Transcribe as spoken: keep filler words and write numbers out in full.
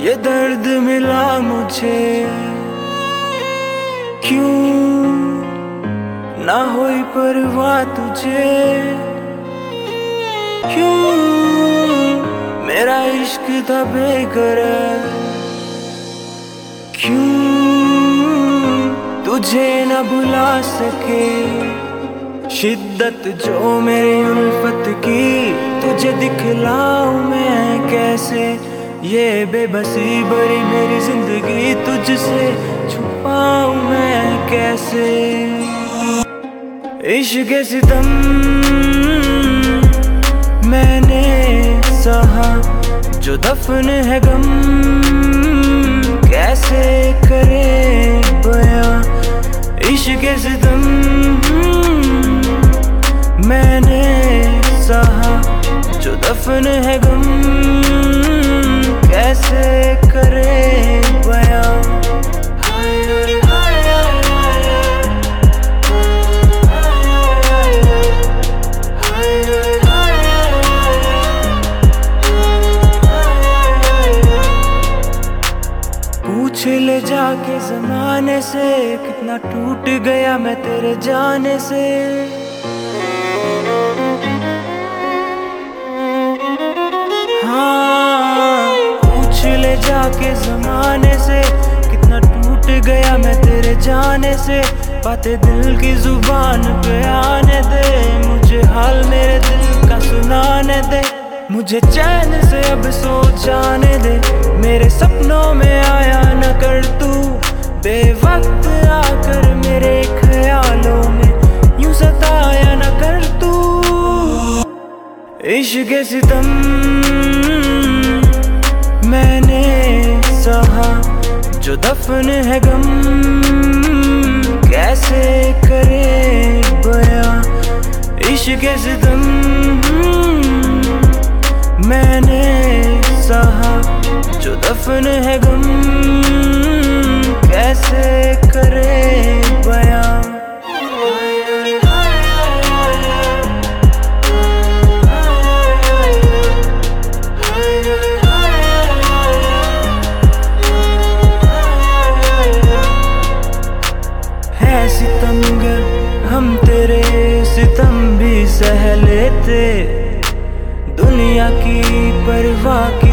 ये दर्द मिला मुझे, क्यों ना होई परवाह तुझे, क्यों मेरा इश्क था बेकरार, क्यों तुझे न भुला सके। शिद्दत जो मेरी उल्फत की तुझे दिखलाऊं मैं कैसे, ये बेबसी भरी मेरी जिंदगी तुझसे छुपाऊं मैं कैसे। इश्क के सितम मैंने सहा, जो दफन है गम कैसे करे बयां। इश्क के सितम मैंने सहा, जो दफन है गम कैसे करे बयां। पूछ ले जाके ज़माने से, कितना टूट गया मैं तेरे जाने से। हाँ, पूछ ले जाके ज़माने से, कितना टूट गया मैं तेरे जाने से। बातें दिल की जुबान पे आने दे, मुझे हाल मेरे दिल का सुनाने दे। मुझे चैन से अब सो जाने दे, मेरे सपनों में आया न कर तू। बेवक्त आकर मेरे ख्यालों में यूं सताया न कर तू। इश्क के सितम मैंने सहा, जो दफन है गम कैसे करे बयां। इश्क के सितम मैंने सहा, जो दफन है गम कैसे करे बयां। है सितमगर हम तेरे सितम भी सह लेते, दुनिया की परवाह